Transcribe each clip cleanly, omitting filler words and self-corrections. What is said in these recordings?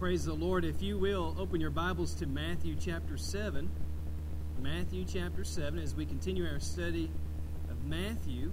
Praise the Lord. If you will, open your Bibles to Matthew chapter 7. Matthew chapter 7 as we continue our study of Matthew.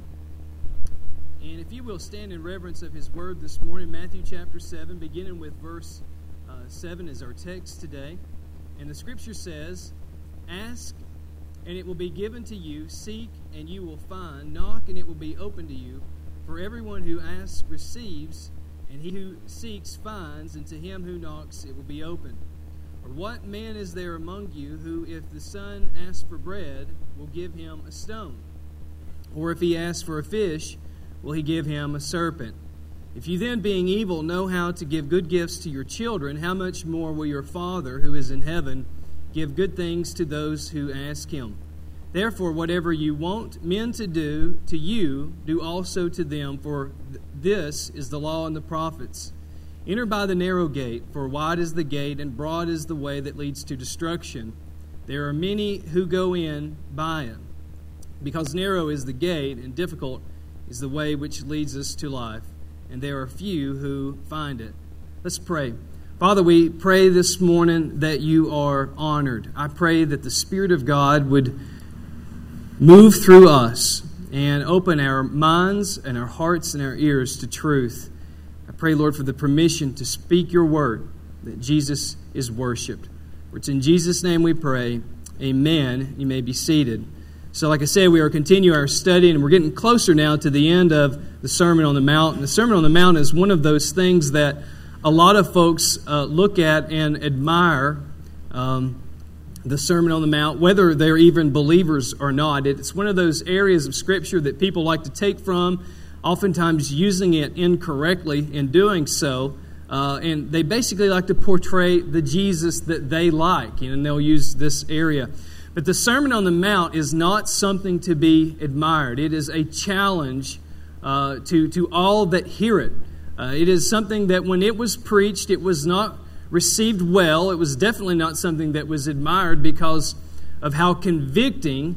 And if you will, stand in reverence of His Word this morning. Matthew chapter 7, beginning with verse 7 is our text today. And the Scripture says, "Ask, and it will be given to you. Seek, and you will find. Knock, and it will be opened to you. For everyone who asks receives, and he who seeks finds, and to him who knocks it will be opened. Or what man is there among you who, if the son asks for bread, will give him a stone? Or if he asks for a fish, will he give him a serpent? If you then, being evil, know how to give good gifts to your children, how much more will your Father, who is in heaven, give good things to those who ask Him? Therefore, whatever you want men to do to you, do also to them, for this is the law and the prophets. Enter by the narrow gate, for wide is the gate, and broad is the way that leads to destruction. There are many who go in by it. Because narrow is the gate, and difficult is the way which leads us to life, and there are few who find it." Let's pray. Father, we pray this morning that you are honored. I pray that the Spirit of God would move through us and open our minds and our hearts and our ears to truth. I pray, Lord, for the permission to speak your word, that Jesus is worshipped. For it's in Jesus' name we pray. Amen. You may be seated. So like I said, we are continuing our study, and we're getting closer now to the end of the Sermon on the Mount. And the Sermon on the Mount is one of those things that a lot of folks look at and admire, the Sermon on the Mount, whether they're even believers or not. It's one of those areas of Scripture that people like to take from, oftentimes using it incorrectly in doing so. And they basically like to portray the Jesus that they like, and they'll use this area. But the Sermon on the Mount is not something to be admired. It is a challenge to all that hear it. It is something that when it was preached, it was not received well. It was definitely not something that was admired because of how convicting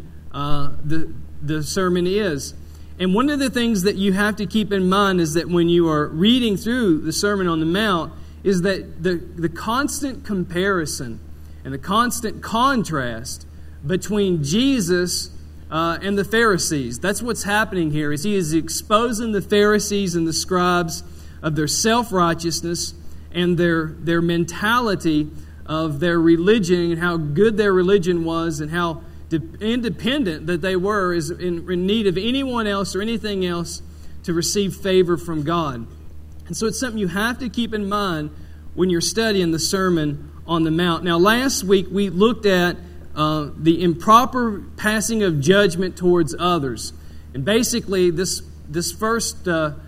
the sermon is. And one of the things that you have to keep in mind is that when you are reading through the Sermon on the Mount is that the constant comparison and the constant contrast between Jesus and the Pharisees. That's what's happening here, is he is exposing the Pharisees and the scribes of their self-righteousness and their mentality of their religion and how good their religion was and how independent that they were, is in need of anyone else or anything else to receive favor from God. And so it's something you have to keep in mind when you're studying the Sermon on the Mount. Now, last week we looked at the improper passing of judgment towards others. And basically this first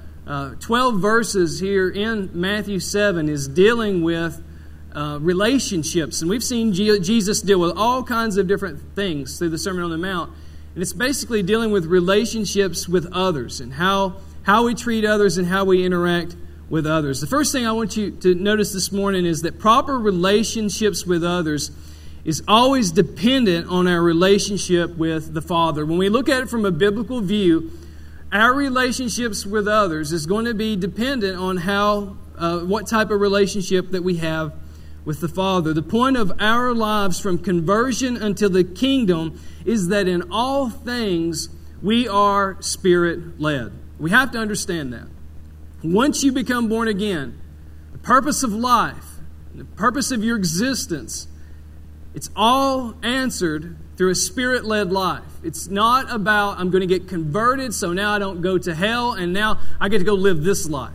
12 verses here in Matthew 7 is dealing with relationships. And we've seen Jesus deal with all kinds of different things through the Sermon on the Mount. And it's basically dealing with relationships with others and how we treat others and how we interact with others. The first thing I want you to notice this morning is that proper relationships with others is always dependent on our relationship with the Father. When we look at it from a biblical view, our relationships with others is going to be dependent on what type of relationship that we have with the Father. The point of our lives from conversion until the kingdom is that in all things we are Spirit-led. We have to understand that. Once you become born again, the purpose of life, the purpose of your existence, it's all answered through a Spirit-led life. It's not about, I'm going to get converted, so now I don't go to hell, and now I get to go live this life.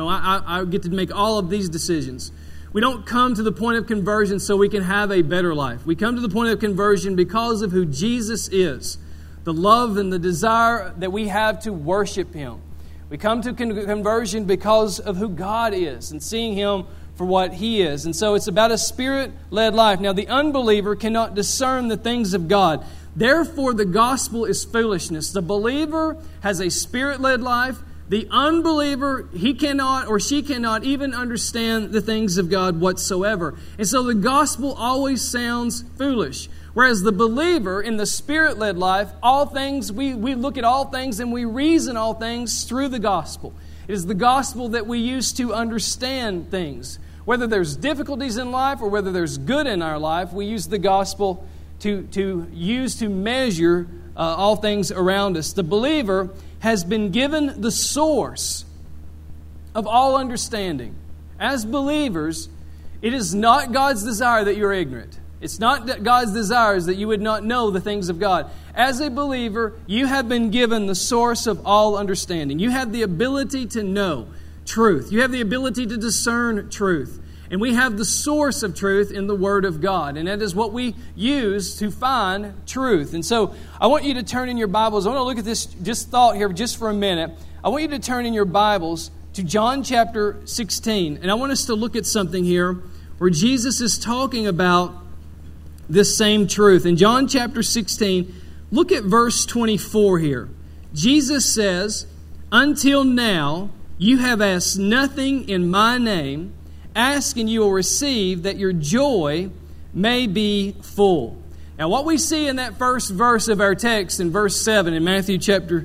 I get to make all of these decisions. We don't come to the point of conversion so we can have a better life. We come to the point of conversion because of who Jesus is, the love and the desire that we have to worship Him. We come to conversion because of who God is and seeing Him for what He is. And so it's about a Spirit-led life. Now, the unbeliever cannot discern the things of God. Therefore, the gospel is foolishness. The believer has a Spirit-led life. The unbeliever, he cannot or she cannot even understand the things of God whatsoever. And so the gospel always sounds foolish. Whereas the believer in the Spirit-led life, all things, we look at all things and we reason all things through the gospel. It is the gospel that we use to understand things. Whether there's difficulties in life or whether there's good in our life, we use the gospel to use to measure all things around us. The believer has been given the source of all understanding. As believers, it is not God's desire that you're ignorant. It's not that God's desires that you would not know the things of God. As a believer, you have been given the source of all understanding. You have the ability to know truth. You have the ability to discern truth. And we have the source of truth in the Word of God. And that is what we use to find truth. And so I want you to turn in your Bibles. I want to look at this thought here just for a minute. I want you to turn in your Bibles to John chapter 16. And I want us to look at something here where Jesus is talking about this same truth. In John chapter 16, look at verse 24 here. Jesus says, "Until now you have asked nothing in my name. Ask and you will receive, that your joy may be full." Now what we see in that first verse of our text in verse 7 in Matthew chapter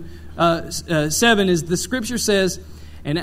7 is the Scripture says, and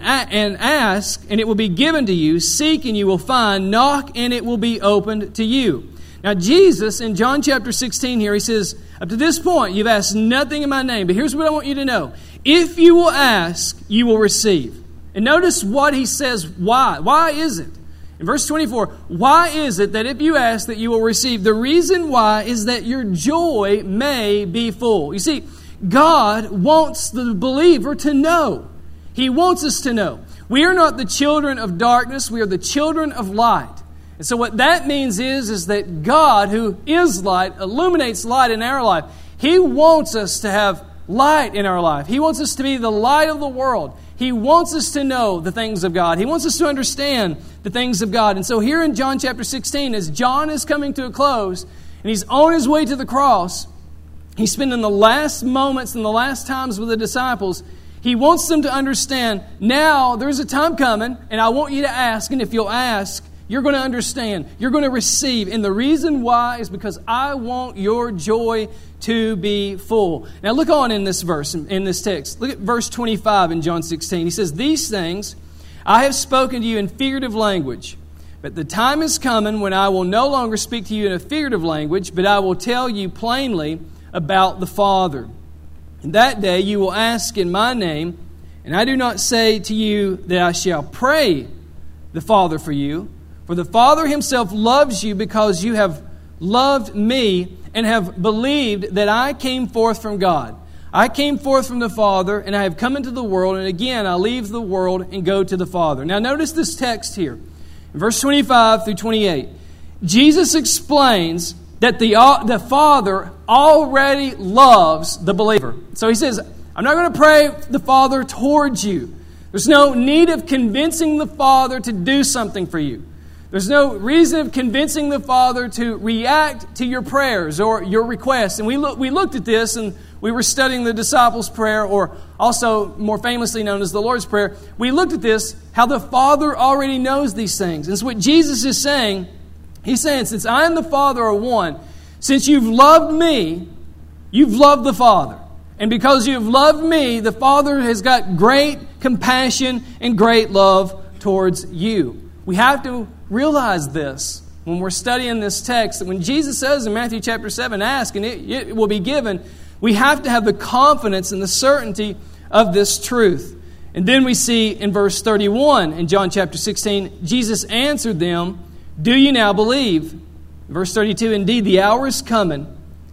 ask and it will be given to you, seek and you will find, knock and it will be opened to you. Now Jesus in John chapter 16 here, he says, up to this point you've asked nothing in my name, but here's what I want you to know. If you will ask, you will receive. And notice what he says, why. Why is it? In verse 24, why is it that if you ask that you will receive? The reason why is that your joy may be full. You see, God wants the believer to know. He wants us to know. We are not the children of darkness, we are the children of light. And so what that means is that God, who is light, illuminates light in our life. He wants us to have light in our life. He wants us to be the light of the world. He wants us to know the things of God. He wants us to understand the things of God. And so here in John chapter 16, as John is coming to a close, and he's on his way to the cross, he's spending the last moments and the last times with the disciples. He wants them to understand, now there's a time coming, and I want you to ask, and if you'll ask, you're going to understand. You're going to receive. And the reason why is because I want your joy to be full. Now look on in this verse, in this text. Look at verse 25 in John 16. He says, "These things I have spoken to you in figurative language. But the time is coming when I will no longer speak to you in a figurative language, but I will tell you plainly about the Father. In that day you will ask in my name, and I do not say to you that I shall pray the Father for you. For the Father himself loves you because you have loved me and have believed that I came forth from God. I came forth from the Father, and I have come into the world, and again I leave the world and go to the Father." Now notice this text here. In verse 25 through 28, Jesus explains that the Father already loves the believer. So he says, I'm not going to pray the Father towards you. There's no need of convincing the Father to do something for you. There's no reason of convincing the Father to react to your prayers or your requests. And we looked at this, and we were studying the disciples' prayer, or also more famously known as the Lord's Prayer. We looked at this, how the Father already knows these things. And so what Jesus is saying, he's saying, since I and the Father are one, since you've loved me, you've loved the Father. And because you've loved me, the Father has got great compassion and great love towards you. We have to realize this when we're studying this text, that when Jesus says in Matthew chapter 7, ask and it will be given, we have to have the confidence and the certainty of this truth. And then we see in verse 31 in John chapter 16, Jesus answered them, "Do you now believe?" Verse 32, "Indeed, the hour is coming,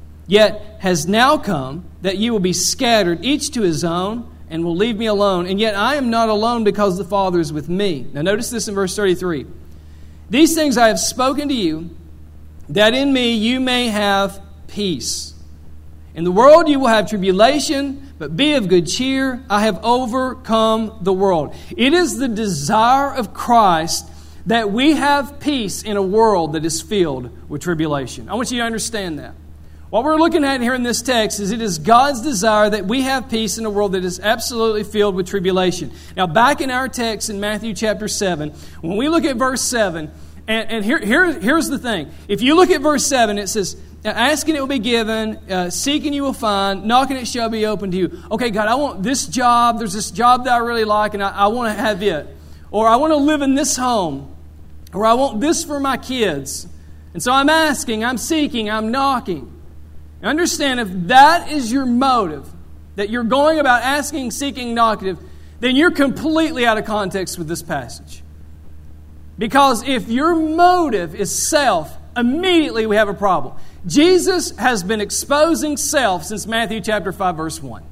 yet has now come, that you will be scattered, each to his own, and will leave me alone. And yet I am not alone, because the Father is with me." Now notice this in verse 33. "These things I have spoken to you, that in me you may have peace. In the world you will have tribulation, but be of good cheer. I have overcome the world." It is the desire of Christ that we have peace in a world that is filled with tribulation. I want you to understand that. What we're looking at here in this text is it is God's desire that we have peace in a world that is absolutely filled with tribulation. Now, back in our text in Matthew chapter 7, when we look at verse 7, and here's the thing. If you look at verse 7, it says, "Ask and it will be given, seek and you will find, knock and it shall be opened to you." Okay, God, I want this job. There's this job that I really like, and I want to have it. Or I want to live in this home. Or I want this for my kids. And so I'm asking, I'm seeking, I'm knocking. Understand, if that is your motive, that you're going about asking, seeking, knocking, then you're completely out of context with this passage. Because if your motive is self, immediately we have a problem. Jesus has been exposing self since Matthew chapter 5, verse 1.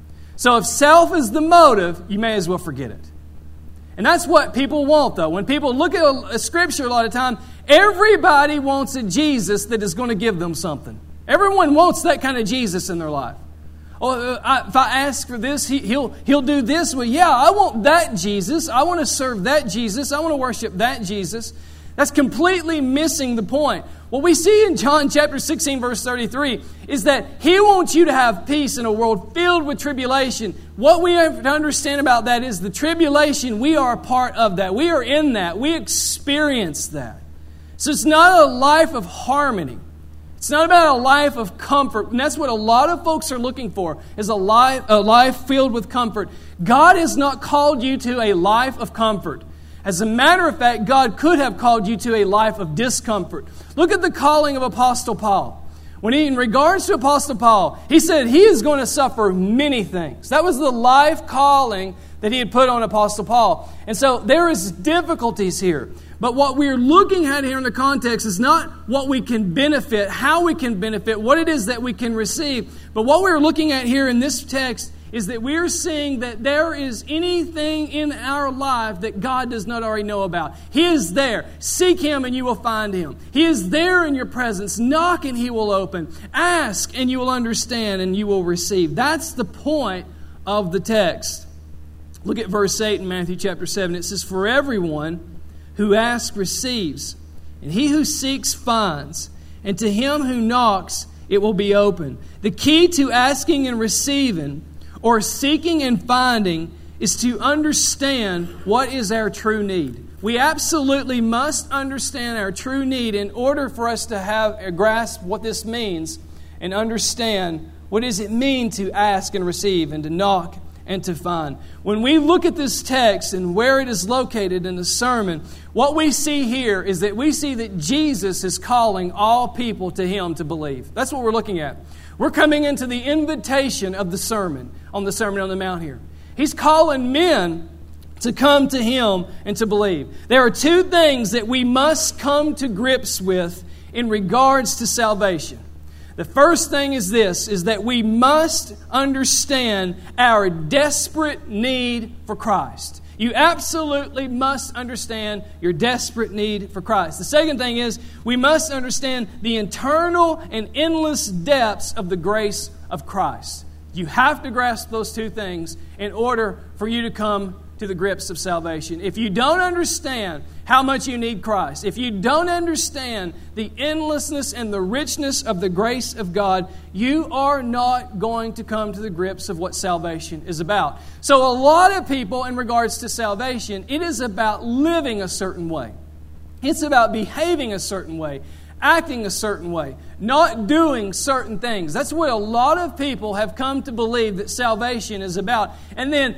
So if self is the motive, you may as well forget it. And that's what people want, though. When people look at a scripture a lot of time, everybody wants a Jesus that is going to give them something. Everyone wants that kind of Jesus in their life. Oh, if I ask for this, he'll do this. Well, yeah, I want that Jesus. I want to serve that Jesus. I want to worship that Jesus. That's completely missing the point. What we see in John chapter 16, verse 33, is that He wants you to have peace in a world filled with tribulation. What we have to understand about that is the tribulation, we are a part of that. We are in that. We experience that. So it's not a life of harmony. It's not about a life of comfort. And that's what a lot of folks are looking for, is a life filled with comfort. God has not called you to a life of comfort. As a matter of fact, God could have called you to a life of discomfort. Look at the calling of Apostle Paul. In regards to Apostle Paul, he said he is going to suffer many things. That was the life calling that he had put on Apostle Paul. And so there is difficulties here. But what we're looking at here in the context is not what we can benefit, how we can benefit, what it is that we can receive. But what we're looking at here in this text is that we're seeing that there is anything in our life that God does not already know about. He is there. Seek Him and you will find Him. He is there in your presence. Knock and He will open. Ask and you will understand and you will receive. That's the point of the text. Look at verse 8 in Matthew chapter 7. It says, "For everyone who asks receives, and he who seeks finds, and to him who knocks it will be open." The key to asking and receiving, or seeking and finding, is to understand what is our true need. We absolutely must understand our true need in order for us to have a grasp what this means and understand what does it mean to ask and receive and to knock and to find. When we look at this text and where it is located in the sermon, what we see here is that we see that Jesus is calling all people to Him to believe. That's what we're looking at. We're coming into the invitation of the Sermon on the Mount here. He's calling men to come to Him and to believe. There are two things that we must come to grips with in regards to salvation. The first thing is this, is that we must understand our desperate need for Christ. You absolutely must understand your desperate need for Christ. The second thing is we must understand the internal and endless depths of the grace of Christ. You have to grasp those two things in order for you to come to the grips of salvation. If you don't understand how much you need Christ, if you don't understand the endlessness and the richness of the grace of God, you are not going to come to the grips of what salvation is about. So a lot of people, in regards to salvation, it is about living a certain way. It's about behaving a certain way, acting a certain way, not doing certain things. That's what a lot of people have come to believe that salvation is about. And then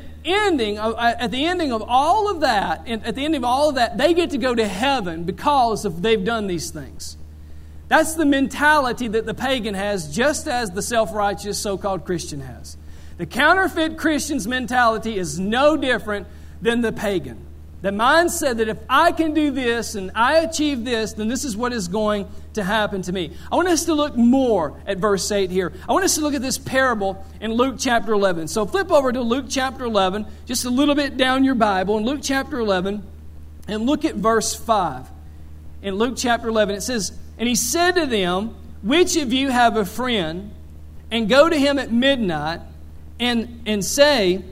at the ending of all of that, they get to go to heaven because they've done these things. That's the mentality that the pagan has, just as the self-righteous so-called Christian has. The counterfeit Christian's mentality is no different than the pagan. The mindset that if I can do this and I achieve this, then this is what is going to happen to me. I want us to look more at verse 8 here. I want us to look at this parable in Luke chapter 11. So flip over to Luke chapter 11, just a little bit down your Bible, in Luke chapter 11, and look at verse 5. In Luke chapter 11, it says, "And he said to them, which of you have a friend, and go to him at midnight, and say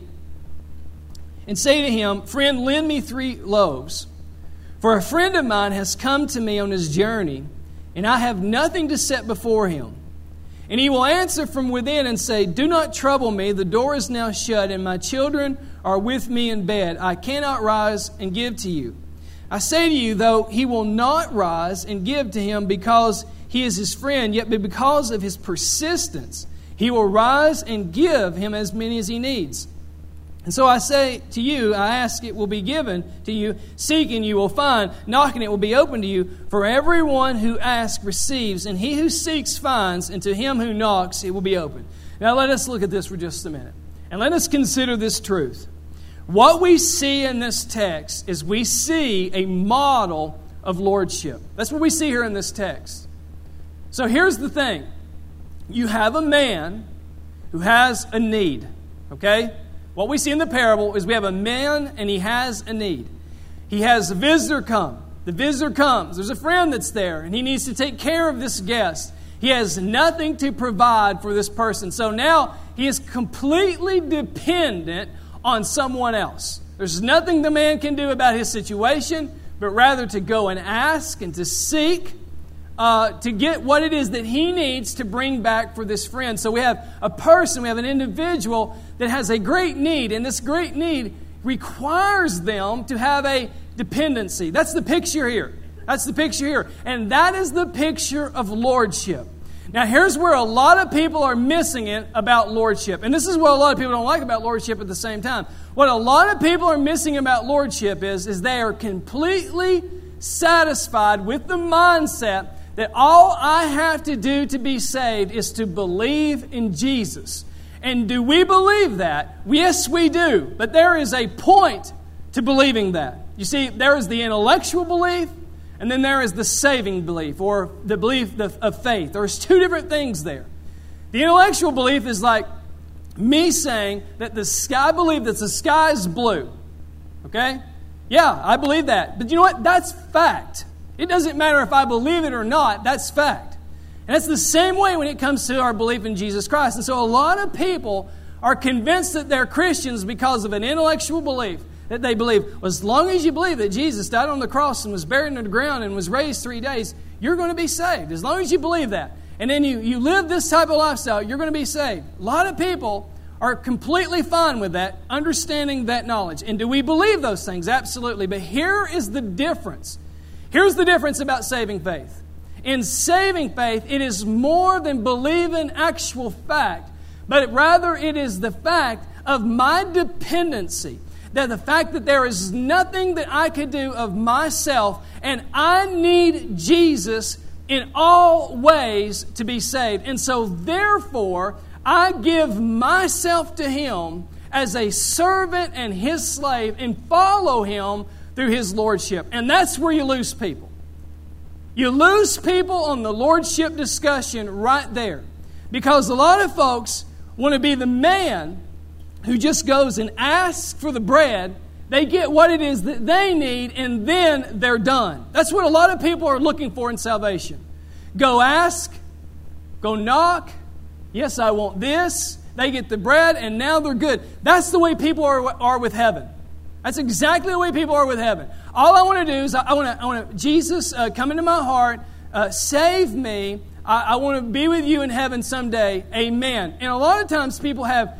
to him, Friend, lend me 3 loaves. For a friend of mine has come to me on his journey, and I have nothing to set before him. And he will answer from within and say, Do not trouble me, the door is now shut, and my children are with me in bed. I cannot rise and give to you. I say to you, though he will not rise and give to him because he is his friend, yet because of his persistence, he will rise and give him as many as he needs. And so I say to you, I ask, it will be given to you. Seek, and you will find. Knock, and it will be opened to you. For everyone who asks receives, and he who seeks finds, and to him who knocks it will be opened. Now let us look at this for just a minute. And let us consider this truth. What we see in this text is we see a model of lordship. That's what we see here in this text. So here's the thing. You have a man who has a need. Okay? What we see in the parable is we have a man and he has a need. He has a visitor come. The visitor comes. There's a friend that's there and he needs to take care of this guest. He has nothing to provide for this person. So now he is completely dependent on someone else. There's nothing the man can do about his situation, but rather to go and ask and to seek to get what it is that he needs to bring back for this friend. So we have a person, we have an individual that has a great need, and this great need requires them to have a dependency. That's the picture here. That's the picture here. And that is the picture of lordship. Now here's where a lot of people are missing it about lordship. And this is what a lot of people don't like about lordship at the same time. What a lot of people are missing about lordship is they are completely satisfied with the mindset that all I have to do to be saved is to believe in Jesus. And do we believe that? Yes, we do. But there is a point to believing that. You see, there is the intellectual belief, and then there is the saving belief, or the belief of faith. There's two different things there. The intellectual belief is like me saying that I believe that the sky is blue. Okay? Yeah, I believe that. But you know what? That's fact. It doesn't matter if I believe it or not. That's fact. And it's the same way when it comes to our belief in Jesus Christ. And so a lot of people are convinced that they're Christians because of an intellectual belief. That they believe, well, as long as you believe that Jesus died on the cross and was buried in the ground and was raised 3 days, you're going to be saved. As long as you believe that. And then you live this type of lifestyle, you're going to be saved. A lot of people are completely fine with that, understanding that knowledge. And do we believe those things? Absolutely. But here is the difference. Here's the difference about saving faith. In saving faith, it is more than believing actual fact, but rather it is the fact of my dependency. That the fact that there is nothing that I could do of myself, and I need Jesus in all ways to be saved. And so therefore, I give myself to Him as a servant and His slave and follow Him through His lordship. And that's where you lose people. You lose people on the lordship discussion right there. Because a lot of folks want to be the man who just goes and asks for the bread. They get what it is that they need, and then they're done. That's what a lot of people are looking for in salvation. Go ask, go knock. Yes, I want this. They get the bread, and now they're good. That's the way people are with heaven. That's exactly the way people are with heaven. All I want to do is I want Jesus come into my heart, save me. I want to be with you in heaven someday. Amen. And a lot of times people have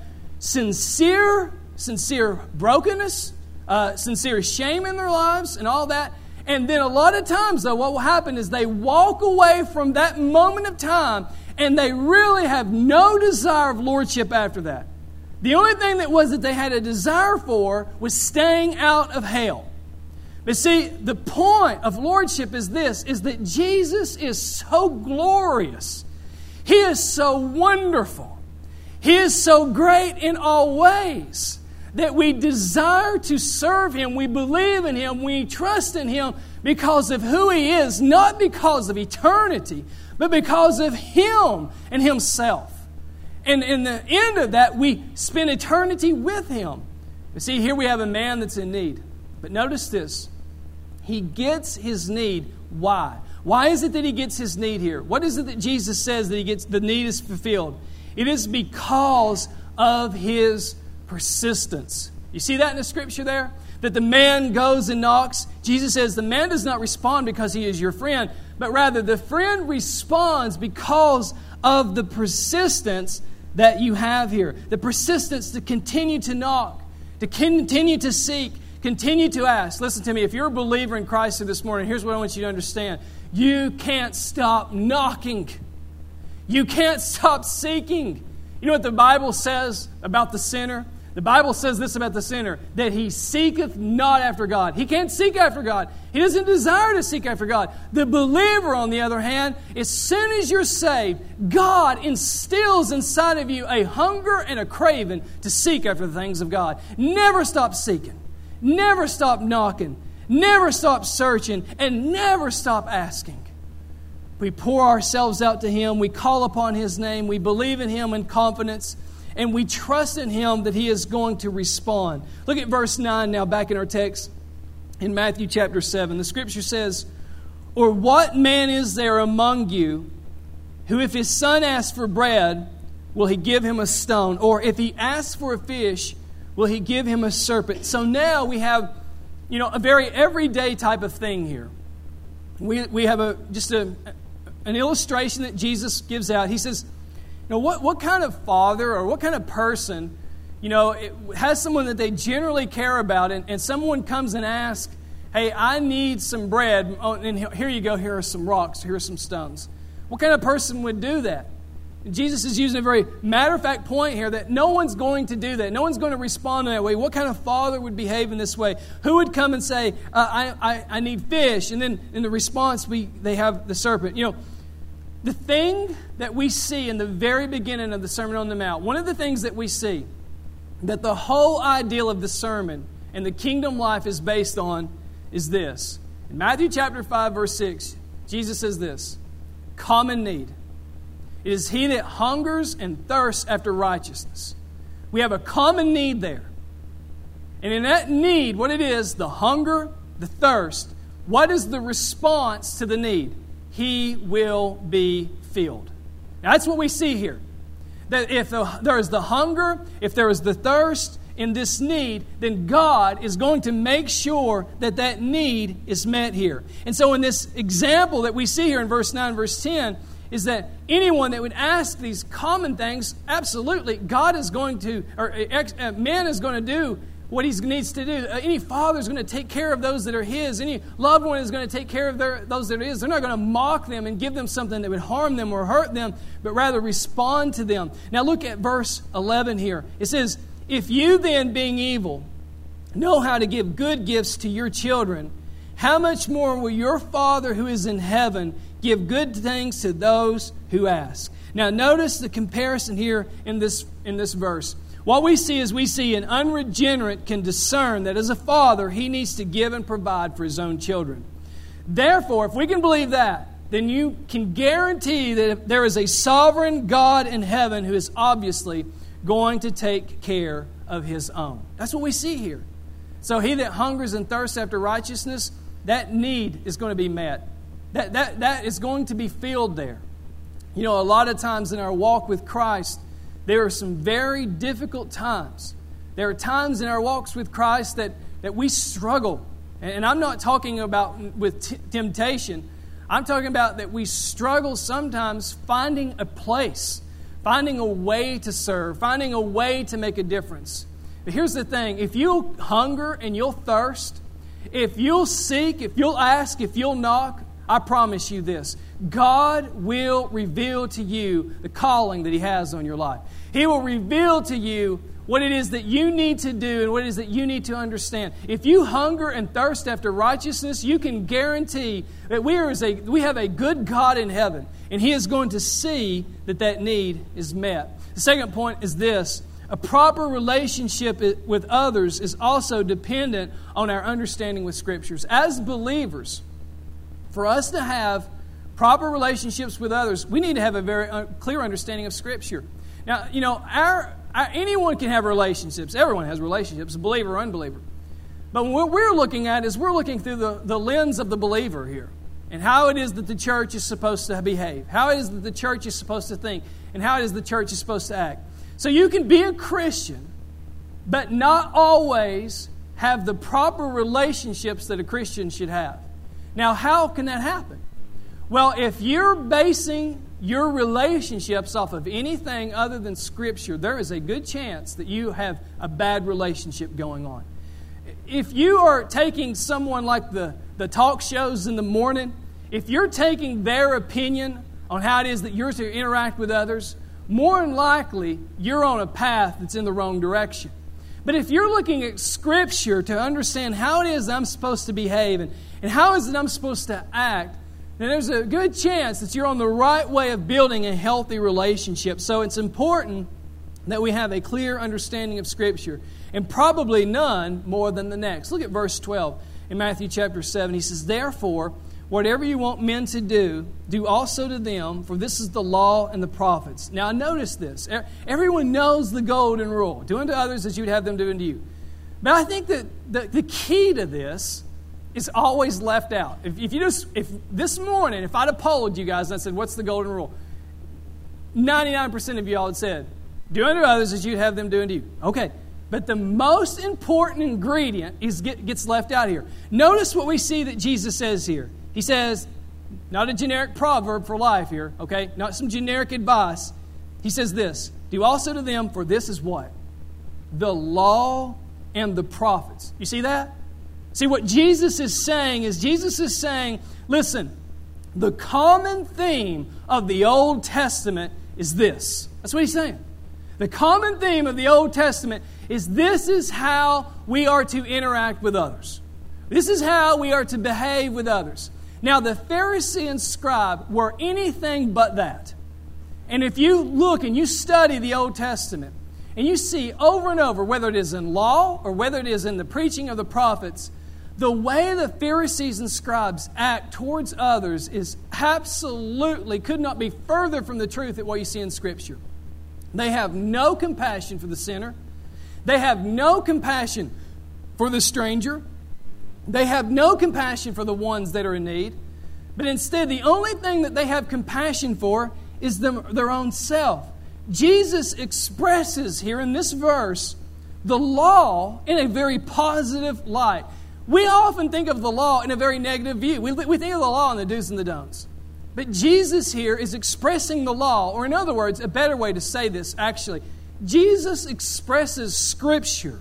sincere brokenness, sincere shame in their lives and all that. And then a lot of times, though, what will happen is they walk away from that moment of time and they really have no desire of lordship after that. The only thing that they had a desire for was staying out of hell. But see, the point of lordship is this, is that Jesus is so glorious. He is so wonderful. He is so great in all ways that we desire to serve Him. We believe in Him. We trust in Him because of who He is, not because of eternity, but because of Him and Himself. And in the end of that, we spend eternity with Him. You see, here we have a man that's in need. But notice this. He gets his need. Why? Why is it that he gets his need here? What is it that Jesus says that he gets the need is fulfilled? It is because of his persistence. You see that in the scripture there? That the man goes and knocks. Jesus says the man does not respond because he is your friend, but rather the friend responds because of the persistence that you have here. The persistence to continue to knock, to continue to seek, continue to ask. Listen to me, if you're a believer in Christ this morning, here's what I want you to understand. You can't stop knocking. You can't stop seeking. You know what the Bible says about the sinner? The Bible says this about the sinner, that he seeketh not after God. He can't seek after God. He doesn't desire to seek after God. The believer, on the other hand, as soon as you're saved, God instills inside of you a hunger and a craving to seek after the things of God. Never stop seeking. Never stop knocking. Never stop searching. And never stop asking. We pour ourselves out to Him. We call upon His name. We believe in Him in confidence. And we trust in Him that He is going to respond. Look at verse 9 now, back in our text in Matthew chapter 7. The Scripture says, "Or what man is there among you who if his son asks for bread, will he give him a stone? Or if he asks for a fish, will he give him a serpent?" So now we have, a very everyday type of thing here. We have an illustration that Jesus gives out. He says, what kind of father or what kind of person, has someone that they generally care about, and someone comes and asks, "Hey, I need some bread, and here you go, here are some rocks, here are some stones." What kind of person would do that? And Jesus is using a very matter-of-fact point here that no one's going to do that. No one's going to respond in that way. What kind of father would behave in this way? Who would come and say, I need fish, and then in the response, they have the serpent. The thing that we see in the very beginning of the Sermon on the Mount, one of the things that we see that the whole ideal of the sermon and the kingdom life is based on is this. In Matthew chapter 5, verse 6, Jesus says this, common need. It is he that hungers and thirsts after righteousness. We have a common need there. And in that need, what it is, the hunger, the thirst, what is the response to the need? He will be filled. Now, that's what we see here. That if there is the hunger, if there is the thirst in this need, then God is going to make sure that that need is met here. And so in this example that we see here in verse 9, verse 10, is that anyone that would ask these common things, absolutely, God is going to, or man is going to do what he needs to do. Any father is going to take care of those that are his. Any loved one is going to take care of those that are his. They're not going to mock them and give them something that would harm them or hurt them, but rather respond to them. Now look at verse 11 here. It says, "If you then, being evil, know how to give good gifts to your children, how much more will your Father who is in heaven give good things to those who ask?" Now notice the comparison here in this verse. What we see is an unregenerate can discern that as a father, he needs to give and provide for his own children. Therefore, if we can believe that, then you can guarantee that there is a sovereign God in heaven who is obviously going to take care of his own. That's what we see here. So he that hungers and thirsts after righteousness, that need is going to be met. That is going to be filled there. A lot of times in our walk with Christ, there are some very difficult times. There are times in our walks with Christ that we struggle. And I'm not talking about with temptation. I'm talking about that we struggle sometimes finding a place, finding a way to serve, finding a way to make a difference. But here's the thing. If you'll hunger and you'll thirst, if you'll seek, if you'll ask, if you'll knock, I promise you this. God will reveal to you the calling that He has on your life. He will reveal to you what it is that you need to do and what it is that you need to understand. If you hunger and thirst after righteousness, you can guarantee that we have a good God in heaven, and He is going to see that need is met. The second point is this. A proper relationship with others is also dependent on our understanding with Scriptures. As believers, for us to have proper relationships with others, we need to have a very clear understanding of Scripture. Now, anyone can have relationships. Everyone has relationships, believer or unbeliever. But what we're looking at is we're looking through the lens of the believer here, and how it is that the church is supposed to behave, how it is that the church is supposed to think, and how it is the church is supposed to act. So you can be a Christian, but not always have the proper relationships that a Christian should have. Now, how can that happen? Well, if you're basing your relationships off of anything other than Scripture, there is a good chance that you have a bad relationship going on. If you are taking someone like the talk shows in the morning, if you're taking their opinion on how it is that you're to interact with others, more than likely you're on a path that's in the wrong direction. But if you're looking at Scripture to understand how it is I'm supposed to behave and how is it I'm supposed to act, then there's a good chance that you're on the right way of building a healthy relationship. So it's important that we have a clear understanding of Scripture, and probably none more than the next. Look at verse 12 in Matthew chapter 7. He says, "Therefore, whatever you want men to do, do also to them, for this is the law and the prophets." Now notice this. Everyone knows the golden rule. Do unto others as you would have them do unto you. But I think that the key to this is always left out. If this morning, if I'd have polled you guys and I said, what's the golden rule? 99% of you all had said, do unto others as you'd have them do unto you. Okay. But the most important ingredient gets left out here. Notice what we see that Jesus says here. He says, not a generic proverb for life here, okay? Not some generic advice. He says this, do also to them, for this is what? The law and the prophets. You see that? See, what Jesus is saying, listen, the common theme of the Old Testament is this. That's what he's saying. The common theme of the Old Testament is this is how we are to interact with others. This is how we are to behave with others. Now, the Pharisee and scribe were anything but that. And if you look and you study the Old Testament, and you see over and over, whether it is in law or whether it is in the preaching of the prophets, the way the Pharisees and scribes act towards others is absolutely, could not be further from the truth at what you see in Scripture. They have no compassion for the sinner. They have no compassion for the stranger. They have no compassion for the ones that are in need. But instead, the only thing that they have compassion for is their own self. Jesus expresses here in this verse the law in a very positive light. We often think of the law in a very negative view. We think of the law in the do's and the don'ts. But Jesus here is expressing the law, or in other words, a better way to say this actually, Jesus expresses Scripture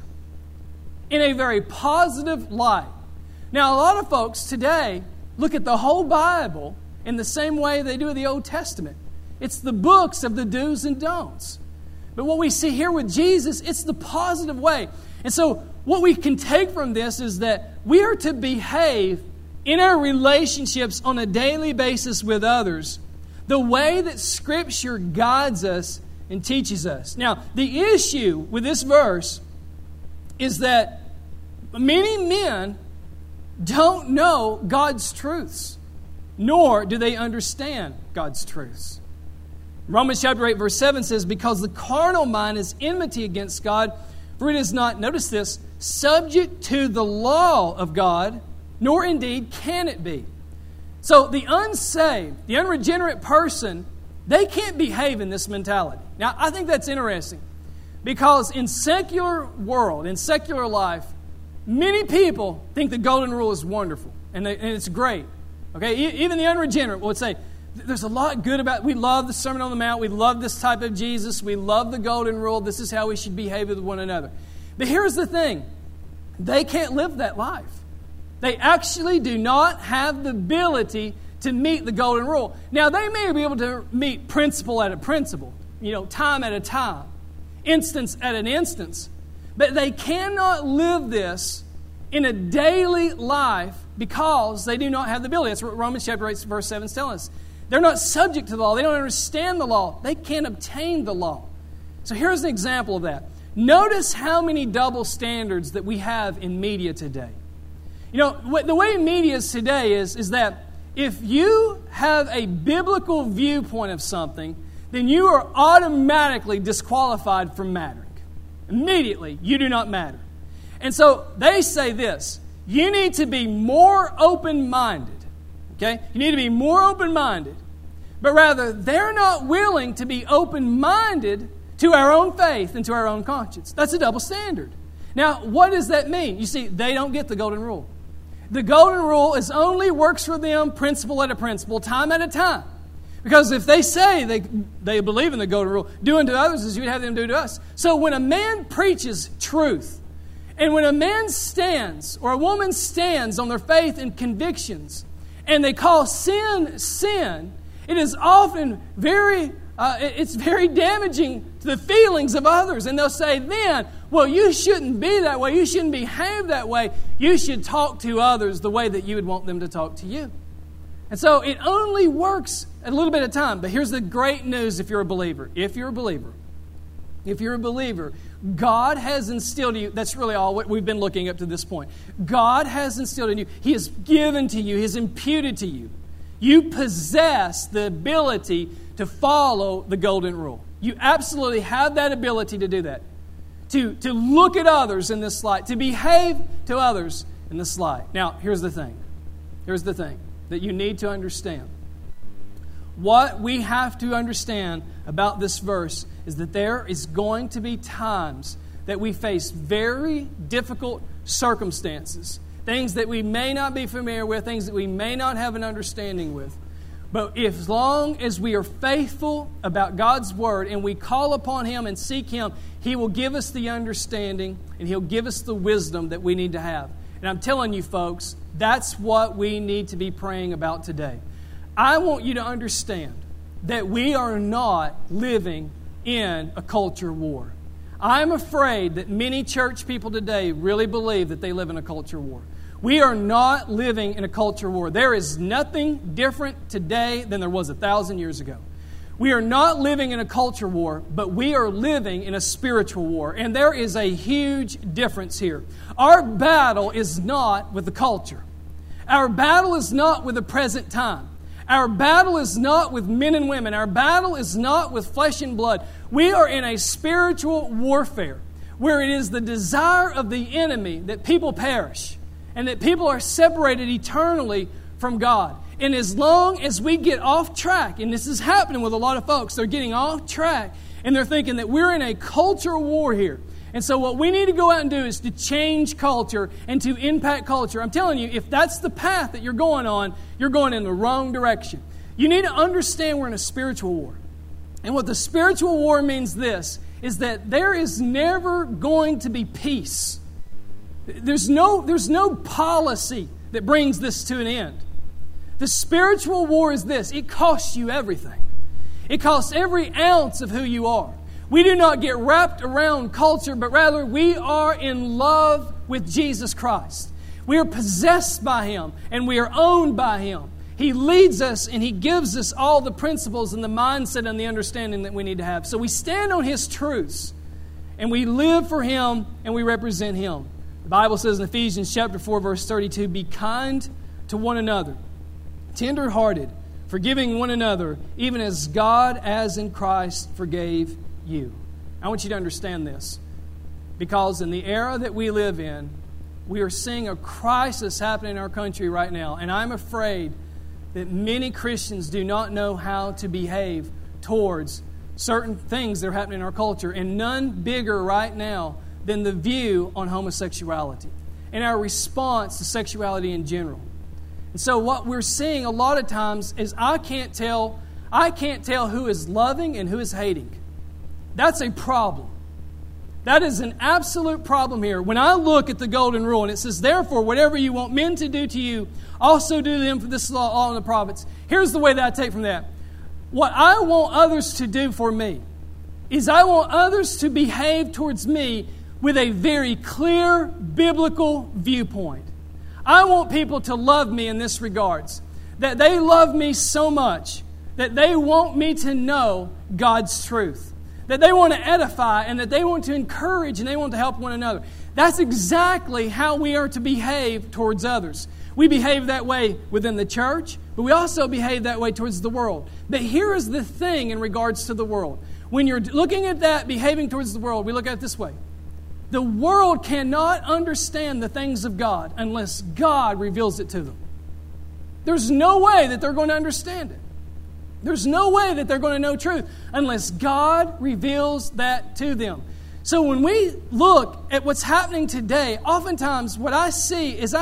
in a very positive light. Now, a lot of folks today look at the whole Bible in the same way they do the Old Testament. It's the books of the do's and don'ts. But what we see here with Jesus, it's the positive way. And so what we can take from this is that we are to behave in our relationships on a daily basis with others the way that Scripture guides us and teaches us. Now, the issue with this verse is that many men don't know God's truths, nor do they understand God's truths. Romans chapter 8 verse 7 says, because the carnal mind is enmity against God, for it is not, notice this, subject to the law of God, nor indeed can it be. So the unsaved, the unregenerate person, they can't behave in this mentality. Now, I think that's interesting because in secular world, in secular life, many people think the golden rule is wonderful and it's great. Okay, even the unregenerate would say, there's a lot good about it. We love the Sermon on the Mount. We love this type of Jesus. We love the golden rule. This is how we should behave with one another. But here's the thing. They can't live that life. They actually do not have the ability to meet the golden rule. Now, they may be able to meet principle at a principle, time at a time, instance at an instance. But they cannot live this in a daily life because they do not have the ability. That's what Romans chapter 8 verse 7 is telling us. They're not subject to the law. They don't understand the law. They can't obtain the law. So here's an example of that. Notice how many double standards that we have in media today. The way media is today is that if you have a biblical viewpoint of something, then you are automatically disqualified from mattering. Immediately, you do not matter. And so they say this, you need to be more open-minded. Okay? You need to be more open-minded. But rather, they're not willing to be open-minded to our own faith and to our own conscience. That's a double standard. Now, what does that mean? You see, they don't get the golden rule. The golden rule is only works for them principle at a principle, time at a time. Because if they say they believe in the golden rule, do unto others as you would have them do to us. So when a man preaches truth, and when a man stands or a woman stands on their faith and convictions, and they call sin, sin, it is often very damaging to the feelings of others. And they'll say, then, well, you shouldn't be that way. You shouldn't behave that way. You should talk to others the way that you would want them to talk to you. And so it only works a little bit of time. But here's the great news if you're a believer. If you're a believer, God has instilled in you, that's really all what we've been looking up to this point. God has instilled in you, He has given to you, He has imputed to you. You possess the ability to follow the golden rule. You absolutely have that ability to do that. To look at others in this light, to behave to others in this light. Now, here's the thing. Here's the thing that you need to understand. What we have to understand about this verse is that there is going to be times that we face very difficult circumstances, things that we may not be familiar with, things that we may not have an understanding with. But as long as we are faithful about God's Word and we call upon Him and seek Him, He will give us the understanding and He'll give us the wisdom that we need to have. And I'm telling you, folks, that's what we need to be praying about today. I want you to understand that we are not living in a culture war. I'm afraid that many church people today really believe that they live in a culture war. We are not living in a culture war. There is nothing different today than there was 1,000 years ago. We are not living in a culture war, but we are living in a spiritual war. And there is a huge difference here. Our battle is not with the culture. Our battle is not with the present time. Our battle is not with men and women. Our battle is not with flesh and blood. We are in a spiritual warfare where it is the desire of the enemy that people perish and that people are separated eternally from God. And as long as we get off track, and this is happening with a lot of folks, they're getting off track and they're thinking that we're in a culture war here. And so what we need to go out and do is to change culture and to impact culture. I'm telling you, if that's the path that you're going on, you're going in the wrong direction. You need to understand we're in a spiritual war. And what the spiritual war means this, is that there is never going to be peace. There's no policy that brings this to an end. The spiritual war is this. It costs you everything. It costs every ounce of who you are. We do not get wrapped around culture, but rather we are in love with Jesus Christ. We are possessed by Him and we are owned by Him. He leads us and He gives us all the principles and the mindset and the understanding that we need to have. So we stand on His truths and we live for Him and we represent Him. The Bible says in Ephesians chapter 4, verse 32, be kind to one another, tender-hearted, forgiving one another, even as God, as in Christ, forgave you. I want you to understand this, because in the era that we live in, we are seeing a crisis happening in our country right now, and I'm afraid that many Christians do not know how to behave towards certain things that are happening in our culture, and none bigger right now than the view on homosexuality and our response to sexuality in general. And so what we're seeing a lot of times is I can't tell who is loving and who is hating. That's a problem. That is an absolute problem here. When I look at the golden rule and it says, therefore, whatever you want men to do to you, also do to them for this law, all in the prophets. Here's the way that I take from that. What I want others to do for me is I want others to behave towards me with a very clear biblical viewpoint. I want people to love me in this regards, that they love me so much that they want me to know God's truth, that they want to edify and that they want to encourage and they want to help one another. That's exactly how we are to behave towards others. We behave that way within the church, but we also behave that way towards the world. But here is the thing in regards to the world. When you're looking at that, behaving towards the world, we look at it this way. The world cannot understand the things of God unless God reveals it to them. There's no way that they're going to understand it. There's no way that they're going to know truth unless God reveals that to them. So when we look at what's happening today, oftentimes what I see is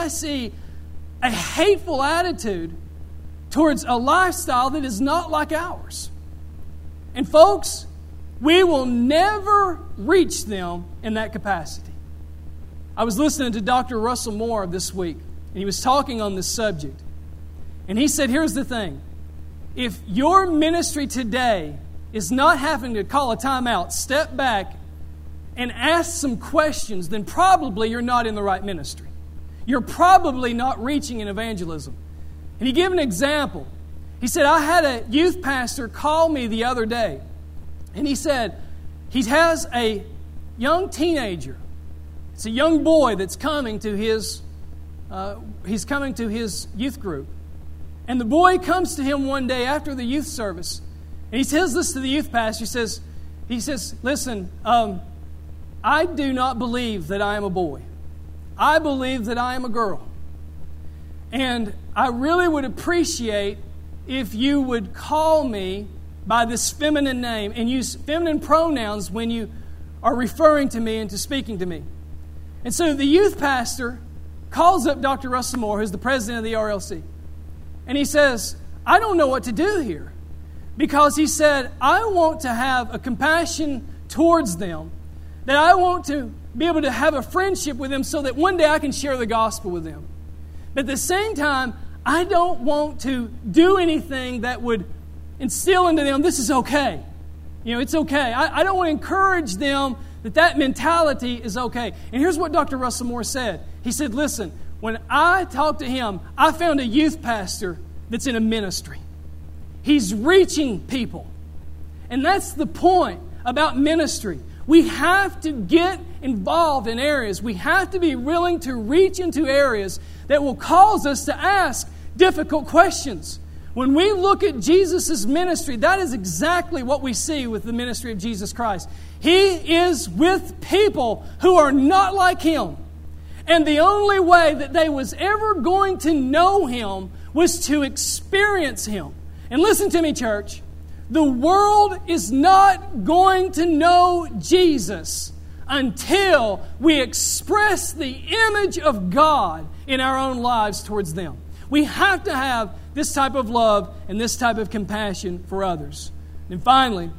a hateful attitude towards a lifestyle that is not like ours. And folks, we will never reach them in that capacity. I was listening to Dr. Russell Moore this week, and he was talking on this subject. And he said, here's the thing. If your ministry today is not having to call a timeout, step back, and ask some questions, then probably you're not in the right ministry. You're probably not reaching in evangelism. And he gave an example. He said, I had a youth pastor call me the other day, and he said he has a young teenager. It's a young boy that's coming to his youth group. And the boy comes to him one day after the youth service, and he says this to the youth pastor. He says, listen, I do not believe that I am a boy. I believe that I am a girl. And I really would appreciate if you would call me by this feminine name and use feminine pronouns when you are referring to me and to speaking to me. And so the youth pastor calls up Dr. Russell Moore, who's the president of the RLC. And he says, I don't know what to do here. Because he said, I want to have a compassion towards them, that I want to be able to have a friendship with them so that one day I can share the gospel with them. But at the same time, I don't want to do anything that would instill into them, this is okay. It's okay. I don't want to encourage them that mentality is okay. And here's what Dr. Russell Moore said. He said, listen, when I talked to him, I found a youth pastor that's in a ministry. He's reaching people. And that's the point about ministry. We have to get involved in areas. We have to be willing to reach into areas that will cause us to ask difficult questions. When we look at Jesus' ministry, that is exactly what we see with the ministry of Jesus Christ. He is with people who are not like Him. And the only way that they was ever going to know Him was to experience Him. And listen to me, church. The world is not going to know Jesus until we express the image of God in our own lives towards them. We have to have this type of love and this type of compassion for others. And finally,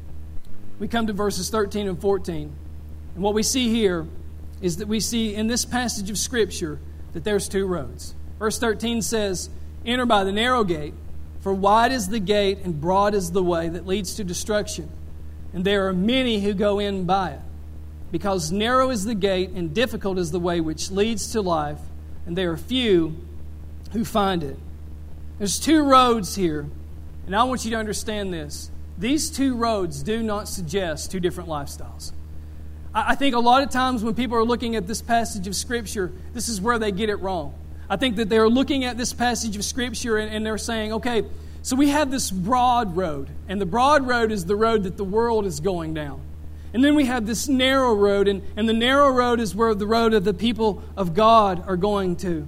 we come to verses 13 and 14. And what we see here is that we see in this passage of Scripture that there's two roads. Verse 13 says, enter by the narrow gate, for wide is the gate and broad is the way that leads to destruction, and there are many who go in by it. Because narrow is the gate and difficult is the way which leads to life, and there are few who find it. There's two roads here, and I want you to understand this. These two roads do not suggest two different lifestyles. I think a lot of times when people are looking at this passage of Scripture, this is where they get it wrong. I think that they're looking at this passage of Scripture and they're saying, okay, so we have this broad road, and the broad road is the road that the world is going down. And then we have this narrow road, and the narrow road is where the road of the people of God are going to.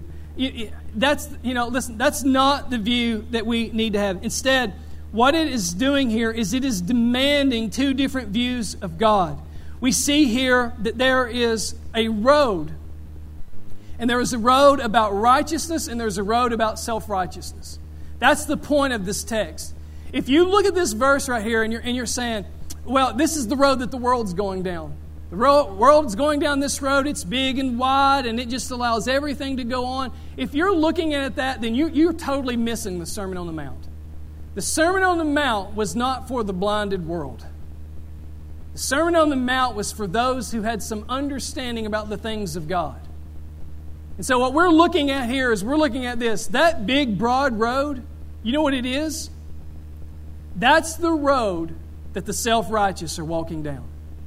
Listen, that's not the view that we need to have. Instead, what it is doing here is it is demanding two different views of God. We see here that there is a road. And there is a road about righteousness and there's a road about self-righteousness. That's the point of this text. If you look at this verse right here and you're saying, well, this is the road that the world's going down. The world's going down this road. It's big and wide and it just allows everything to go on. If you're looking at that, then you're totally missing the Sermon on the Mount. The Sermon on the Mount was not for the blinded world. The Sermon on the Mount was for those who had some understanding about the things of God. And so what we're looking at here is we're looking at this. That big, broad road, you know what it is? That's the road that the self-righteous are walking down.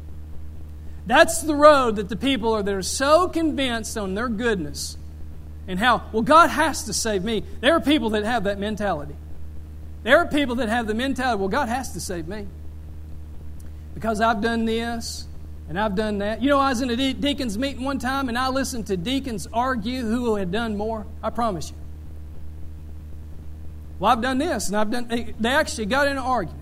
That's the road that the people that are so convinced on their goodness and how, well, God has to save me. There are people that have that mentality. There are people that have the mentality, well, God has to save me. Because I've done this and I've done that. I was in a deacons meeting one time and I listened to deacons argue who had done more. I promise you. Well, I've done this and I've done... They actually got in an argument.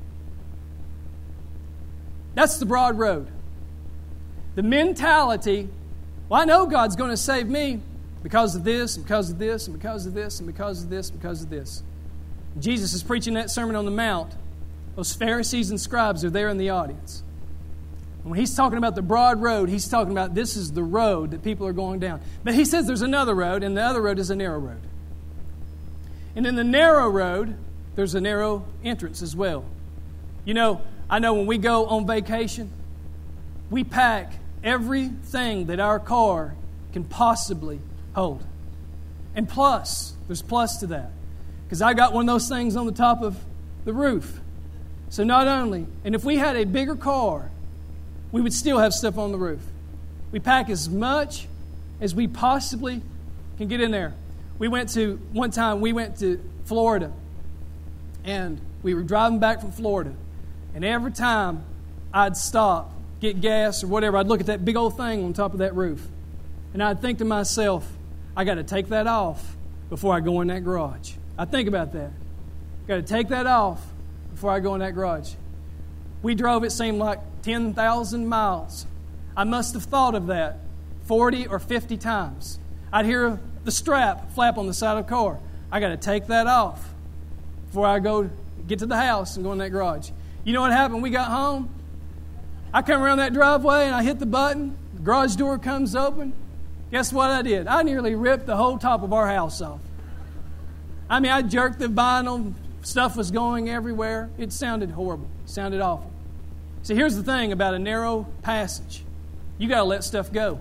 That's the broad road. The mentality, well, I know God's going to save me because of this, and because of this, and because of this, and because of this, and because of this. Jesus is preaching that Sermon on the Mount. Those Pharisees and scribes are there in the audience. And when he's talking about the broad road, he's talking about this is the road that people are going down. But he says there's another road, and the other road is a narrow road. And in the narrow road, there's a narrow entrance as well. I know when we go on vacation, we pack everything that our car can possibly hold. And plus, there's plus to that. Because I got one of those things on the top of the roof. So not only, and if we had a bigger car, we would still have stuff on the roof. We pack as much as we possibly can get in there. One time we went to Florida, and we were driving back from Florida, and every time I'd stop, get gas or whatever, I'd look at that big old thing on top of that roof, and I'd think to myself, I got to take that off before I go in that garage. I think about that. Got to take that off before I go in that garage. We drove, it seemed like 10,000 miles. I must have thought of that 40 or 50 times. I'd hear the strap flap on the side of the car. I got to take that off before I get to the house and go in that garage. You know what happened? We got home. I come around that driveway and I hit the button. The garage door comes open. Guess what I did? I nearly ripped the whole top of our house off. I mean, I jerked the vinyl. Stuff was going everywhere. It sounded horrible. It sounded awful. So here's the thing about a narrow passage. You got to let stuff go.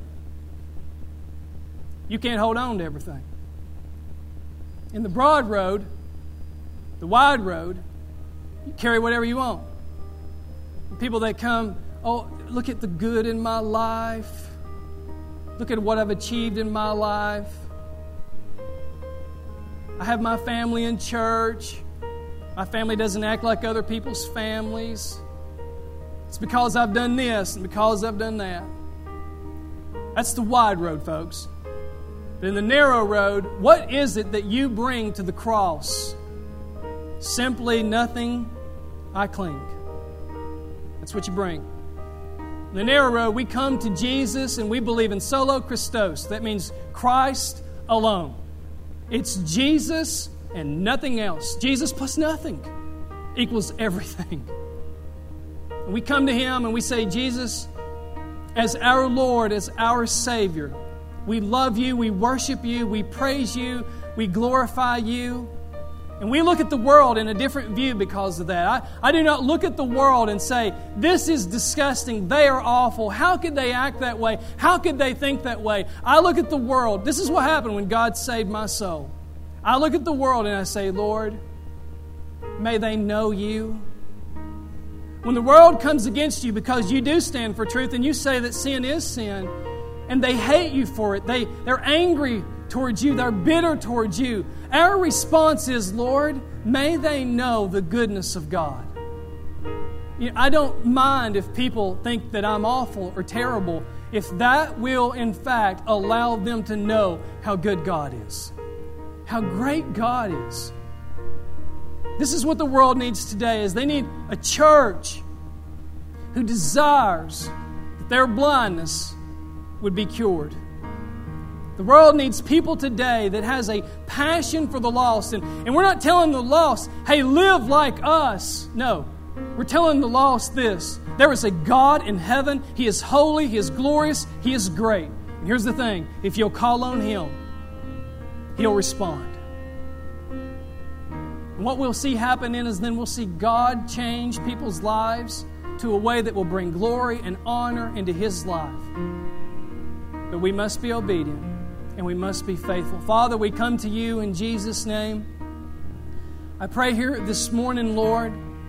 You can't hold on to everything. In the broad road, the wide road, you carry whatever you want. The people that come, oh, look at the good in my life. Look at what I've achieved in my life. I have my family in church. My family doesn't act like other people's families. It's because I've done this and because I've done that. That's the wide road, folks. But in the narrow road, what is it that you bring to the cross? Simply nothing I cling. That's what you bring. In the narrow road, we come to Jesus and we believe in solo Christos. That means Christ alone. It's Jesus and nothing else. Jesus plus nothing equals everything. And we come to Him and we say, Jesus, as our Lord, as our Savior, we love You, we worship You, we praise You, we glorify You. And we look at the world in a different view because of that. I do not look at the world and say, this is disgusting, they are awful, how could they act that way, how could they think that way? I look at the world. This is what happened when God saved my soul. I look at the world and I say, Lord, may they know You. When the world comes against you because you do stand for truth and you say that sin is sin, and they hate you for it, they're angry towards you, they're bitter towards you, our response is, Lord, may they know the goodness of God. You know, I don't mind if people think that I'm awful or terrible, if that will in fact allow them to know how good God is, how great God is. This is what the world needs today, is they need a church who desires that their blindness would be cured. The world needs people today that has a passion for the lost. And we're not telling the lost, hey, live like us. No, we're telling the lost this. There is a God in heaven. He is holy. He is glorious. He is great. And here's the thing. If you'll call on Him, He'll respond. And what we'll see happen is then we'll see God change people's lives to a way that will bring glory and honor into His life. But we must be obedient and we must be faithful. Father, we come to You in Jesus' name. I pray here this morning, Lord,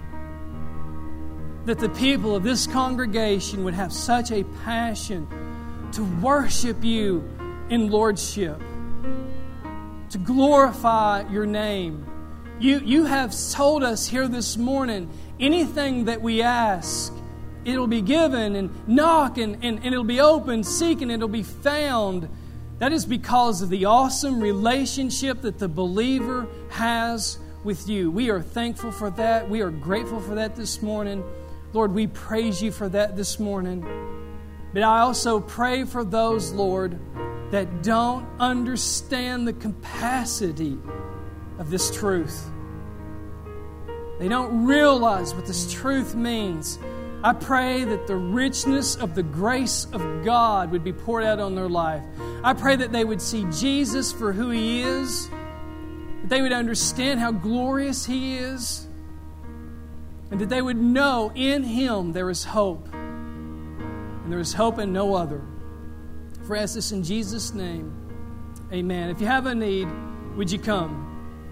that the people of this congregation would have such a passion to worship You in lordship, to glorify Your name. You have told us here this morning, anything that we ask, it'll be given, and knock and it'll be open, seek and it'll be found. That is because of the awesome relationship that the believer has with You. We are thankful for that. We are grateful for that this morning. Lord, we praise You for that this morning. But I also pray for those, Lord, that don't understand the capacity of this truth. They don't realize what this truth means. I pray that the richness of the grace of God would be poured out on their life. I pray that they would see Jesus for who He is, that they would understand how glorious He is, and that they would know in Him there is hope. and there is hope in no other. For I ask this in Jesus' name, amen. If you have a need, would you come?